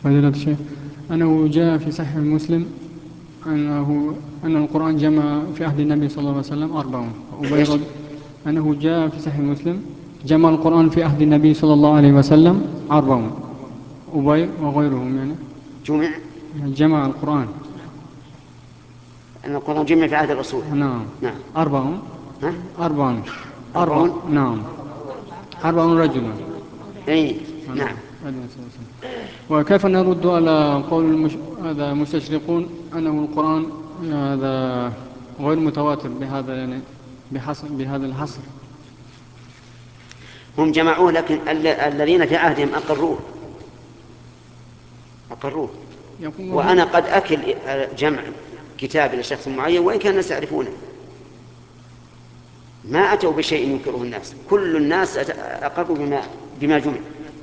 فضيلة الشيخ، أنه جاء في صحيح مسلم أن القرآن جمع في عهد النبي صلى الله عليه وسلم 40. إيش؟ أنه جاء في صحيح مسلم جمع القرآن في عهد النبي صلى الله عليه وسلم 40. أبي وغيرهم يعني جمع؟ جمع القرآن. أن القرآن جمع في عهد الرسول. نعم. نعم. 40. ها؟ 40. 40. نعم. 40 رجلا. أي نعم. نعم. وكيف نرد على قول هذا المستشرقون أنه القرآن هذا غير متواتر بهذا يعني بهذا الحصر؟ هم جمعوه، لكن الذين في عهدهم أقروه. يقول وأنا قد أكل جمع كتاب إلى شخص معين وإن كان الناس يعرفونه. ما أتوا بشيء ينكره الناس، كل الناس أقروا بما جمع.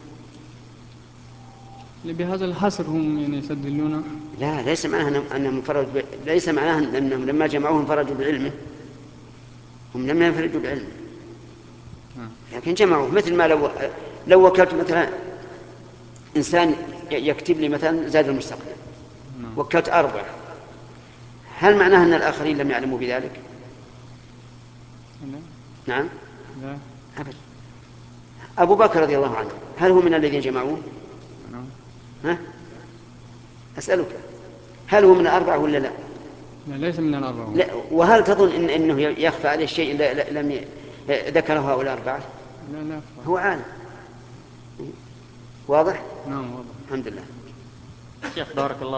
بهذا الحصر هم يعني يستدلون. لا، ليس معناه أنهم ليس معناه أنهم لما جمعوهم فرجوا بعلمه. هم لم ينفردوا بعلمه، لكن جمعوه. مثل ما لو وكلت مثلا إنسان يكتب لي مثلا زاد المستقبل، نعم. وكلت 4، هل معناه أن الآخرين لم يعلموا بذلك؟ لا. نعم. لا. أبدا. أبو بكر رضي الله عنه هل هو من الذين جمعوه؟ نعم. ها؟ أسألك، هل هو من الأربعة ولا لا؟ لا، ليس من الأربعة. لا. وهل تظن إنه يخفى عليه شيء لم ذكره هؤلاء الأربعة؟ لا لا. هو عالم. واضح. نعم واضح. الحمد لله. شيخ بارك الله